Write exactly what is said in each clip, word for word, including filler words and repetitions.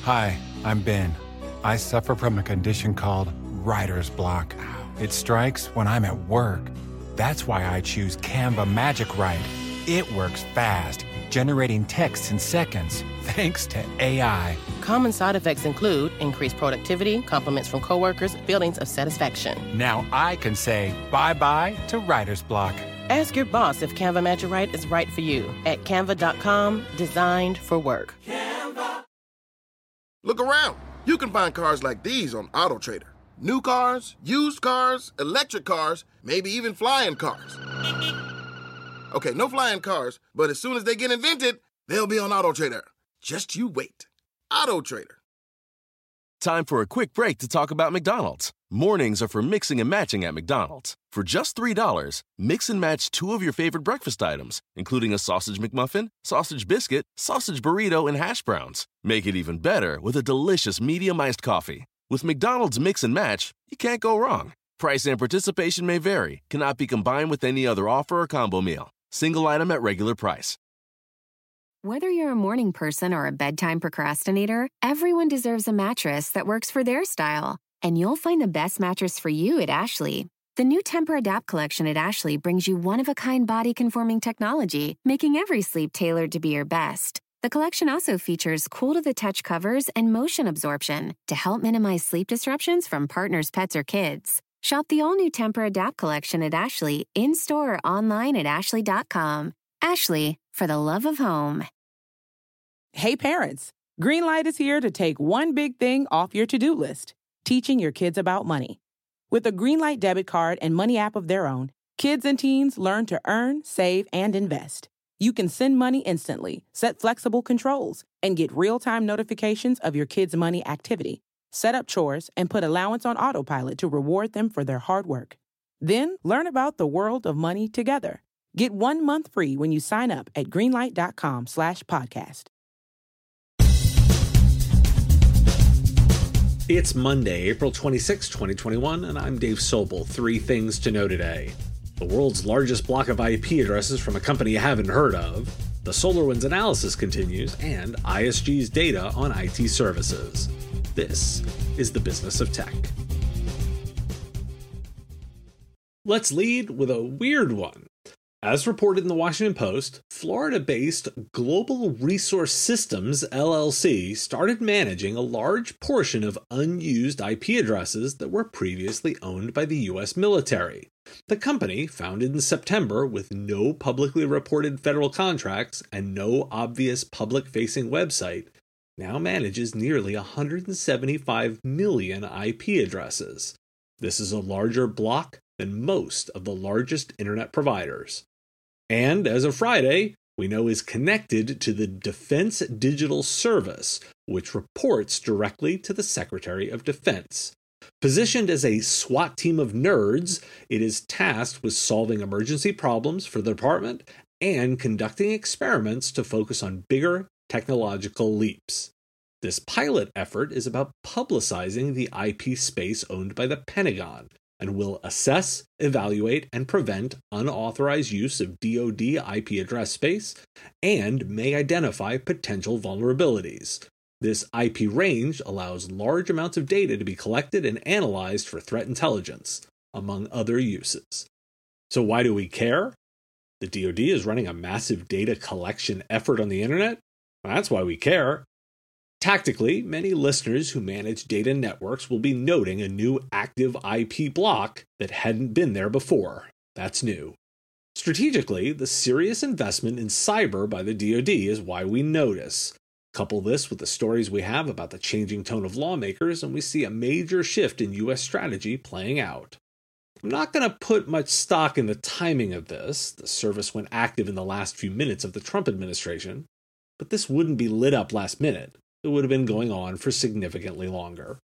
Hi, I'm Ben. I suffer from a condition called writer's block. It strikes when I'm at work. That's why I choose Canva Magic Write. It works fast, generating text in seconds, thanks to A I. Common side effects include increased productivity, compliments from coworkers, feelings of satisfaction. Now I can say bye-bye to writer's block. Ask your boss if Canva Magic Write is right for you at canva dot com, designed for work. Canva. Look around. You can find cars like these on AutoTrader. New cars, used cars, electric cars, maybe even flying cars. Okay, no flying cars, but as soon as they get invented, they'll be on AutoTrader. Just you wait. AutoTrader. Time for a quick break to talk about McDonald's. Mornings are for mixing and matching at McDonald's. For just three dollars, mix and match two of your favorite breakfast items, including a sausage McMuffin, sausage biscuit, sausage burrito, and hash browns. Make it even better with a delicious medium iced coffee. With McDonald's Mix and Match, you can't go wrong. Price and participation may vary. Cannot be combined with any other offer or combo meal. Single item at regular price. Whether you're a morning person or a bedtime procrastinator, everyone deserves a mattress that works for their style. And you'll find the best mattress for you at Ashley. The new Tempur-Adapt collection at Ashley brings you one-of-a-kind body-conforming technology, making every sleep tailored to be your best. The collection also features cool-to-the-touch covers and motion absorption to help minimize sleep disruptions from partners, pets, or kids. Shop the all-new Tempur-Adapt collection at Ashley, in-store or online at ashley dot com. Ashley, for the love of home. Hey parents, Greenlight is here to take one big thing off your to-do list, teaching your kids about money. With a Greenlight debit card and money app of their own, kids and teens learn to earn, save, and invest. You can send money instantly, set flexible controls, and get real-time notifications of your kids' money activity. Set up chores and put allowance on autopilot to reward them for their hard work. Then learn about the world of money together. Get one month free when you sign up at greenlight dot com slash podcast. It's Monday, April twenty-sixth, twenty twenty-one, and I'm Dave Sobel. Three things to know today. The world's largest block of I P addresses from a company you haven't heard of, the SolarWinds analysis continues, and I S G's data on I T services. This is the Business of Tech. Let's lead with a weird one. As reported in the Washington Post, Florida-based Global Resource Systems, L L C, started managing a large portion of unused I P addresses that were previously owned by the U S military. The company, founded in September with no publicly reported federal contracts and no obvious public-facing website, now manages nearly one hundred seventy-five million I P addresses. This is a larger block than most of the largest internet providers. And as of Friday, we know is connected to the Defense Digital Service, which reports directly to the Secretary of Defense. Positioned as a SWAT team of nerds, it is tasked with solving emergency problems for the department and conducting experiments to focus on bigger technological leaps. This pilot effort is about publicizing the I P space owned by the Pentagon, and will assess, evaluate, and prevent unauthorized use of D O D I P address space, and may identify potential vulnerabilities. This I P range allows large amounts of data to be collected and analyzed for threat intelligence, among other uses. So why do we care? The D O D is running a massive data collection effort on the internet? Well, that's why we care. Tactically, many listeners who manage data networks will be noting a new active I P block that hadn't been there before. That's new. Strategically, the serious investment in cyber by the D O D is why we notice. Couple this with the stories we have about the changing tone of lawmakers, and we see a major shift in U S strategy playing out. I'm not going to put much stock in the timing of this. The service went active in the last few minutes of the Trump administration, but this wouldn't be lit up last minute. It would have been going on for significantly longer.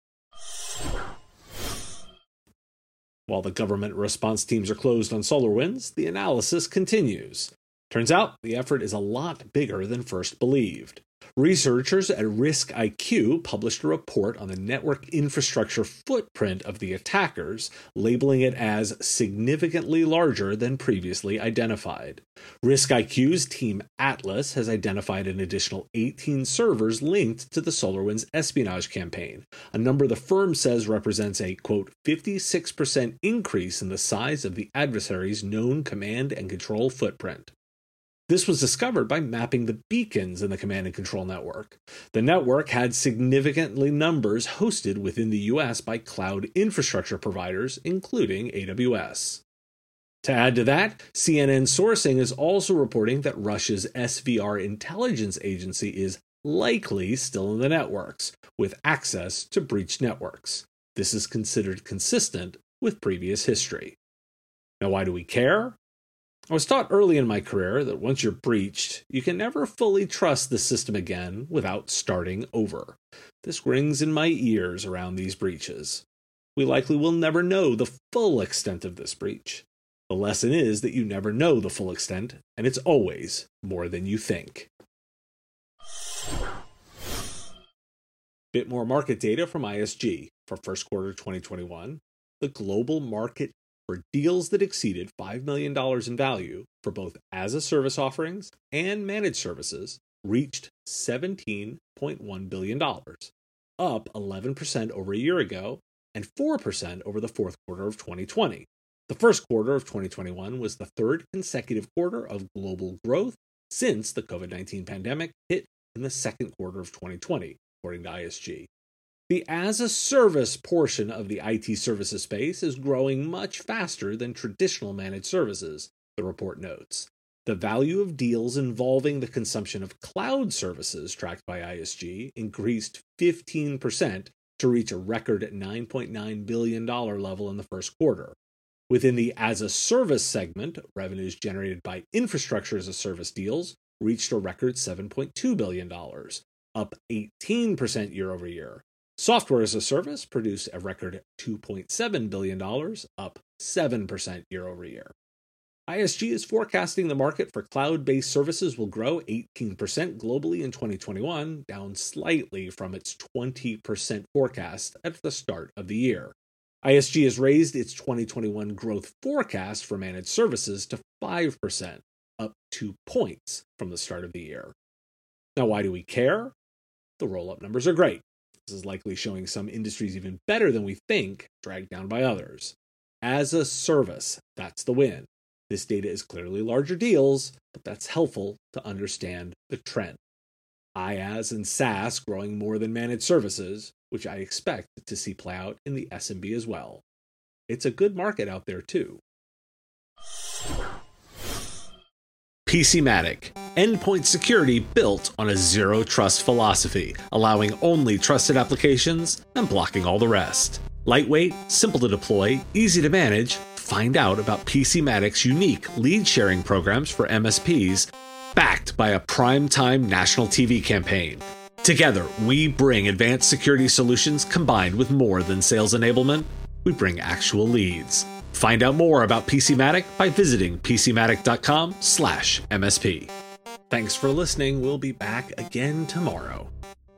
While the government response teams are closed on SolarWinds, the analysis continues. Turns out the effort is a lot bigger than first believed. Researchers at Risk I Q published a report on the network infrastructure footprint of the attackers, labeling it as significantly larger than previously identified. Risk I Q's Team Atlas has identified an additional eighteen servers linked to the SolarWinds espionage campaign, a number the firm says represents a, quote, fifty-six percent increase in the size of the adversary's known command and control footprint. This was discovered by mapping the beacons in the command and control network. The network had significantly numbers hosted within the U S by cloud infrastructure providers, including A W S. To add to that, C N N Sourcing is also reporting that Russia's S V R intelligence agency is likely still in the networks, with access to breached networks. This is considered consistent with previous history. Now, why do we care? I was taught early in my career that once you're breached, you can never fully trust the system again without starting over. This rings in my ears around these breaches. We likely will never know the full extent of this breach. The lesson is that you never know the full extent, and it's always more than you think. Bit more market data from I S G for first quarter twenty twenty-one. The global market for deals that exceeded five million dollars in value for both as-a-service offerings and managed services reached seventeen point one billion dollars, up eleven percent over a year ago and four percent over the fourth quarter of twenty twenty. The first quarter of twenty twenty-one was the third consecutive quarter of global growth since the covid nineteen pandemic hit in the second quarter of twenty twenty, according to I S G. The as-a-service portion of the I T services space is growing much faster than traditional managed services, the report notes. The value of deals involving the consumption of cloud services tracked by I S G increased fifteen percent to reach a record nine point nine billion dollars level in the first quarter. Within the as-a-service segment, revenues generated by infrastructure as a service deals reached a record seven point two billion dollars, up eighteen percent year over year. Software as a service produced a record two point seven billion dollars, up seven percent year over year. I S G is forecasting the market for cloud-based services will grow eighteen percent globally in twenty twenty-one, down slightly from its twenty percent forecast at the start of the year. I S G has raised its twenty twenty-one growth forecast for managed services to five percent, up two points from the start of the year. Now, why do we care? The roll-up numbers are great. This is likely showing some industries even better than we think, dragged down by others. As a service, that's the win. This data is clearly larger deals, but that's helpful to understand the trend. IaaS and SaaS growing more than managed services, which I expect to see play out in the S M B as well. It's a good market out there too. PCmatic, endpoint security built on a zero-trust philosophy, allowing only trusted applications and blocking all the rest. Lightweight, simple to deploy, easy to manage. Find out about PCmatic's unique lead-sharing programs for M S Ps, backed by a prime-time national T V campaign. Together, we bring advanced security solutions combined with more than sales enablement. We bring actual leads. Find out more about PCmatic by visiting PCmatic.com slash MSP. Thanks for listening. We'll be back again tomorrow.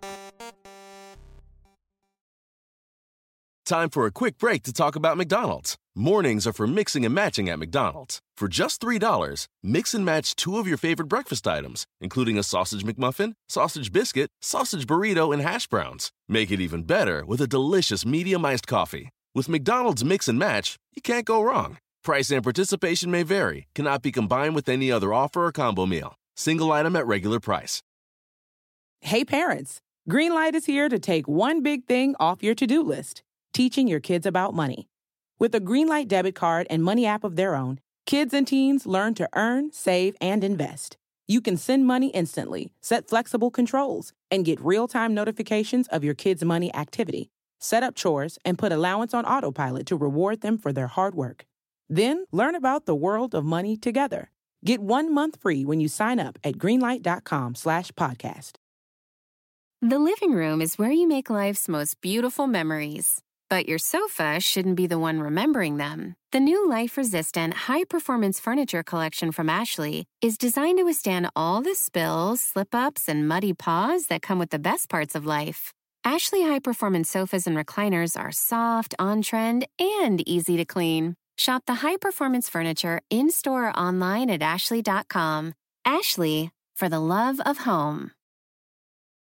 Time for a quick break to talk about McDonald's. Mornings are for mixing and matching at McDonald's. For just three dollars, mix and match two of your favorite breakfast items, including a sausage McMuffin, sausage biscuit, sausage burrito, and hash browns. Make it even better with a delicious medium iced coffee. With McDonald's Mix and Match, you can't go wrong. Price and participation may vary. Cannot be combined with any other offer or combo meal. Single item at regular price. Hey parents, Greenlight is here to take one big thing off your to-do list, teaching your kids about money. With a Greenlight debit card and money app of their own, kids and teens learn to earn, save, and invest. You can send money instantly, set flexible controls, and get real-time notifications of your kids' money activity. Set up chores, and put allowance on autopilot to reward them for their hard work. Then, learn about the world of money together. Get one month free when you sign up at greenlight.com slash podcast. The living room is where you make life's most beautiful memories. But your sofa shouldn't be the one remembering them. The new life-resistant, high-performance furniture collection from Ashley is designed to withstand all the spills, slip-ups, and muddy paws that come with the best parts of life. Ashley high-performance sofas and recliners are soft, on-trend, and easy to clean. Shop the high-performance furniture in-store or online at ashley dot com. Ashley, for the love of home.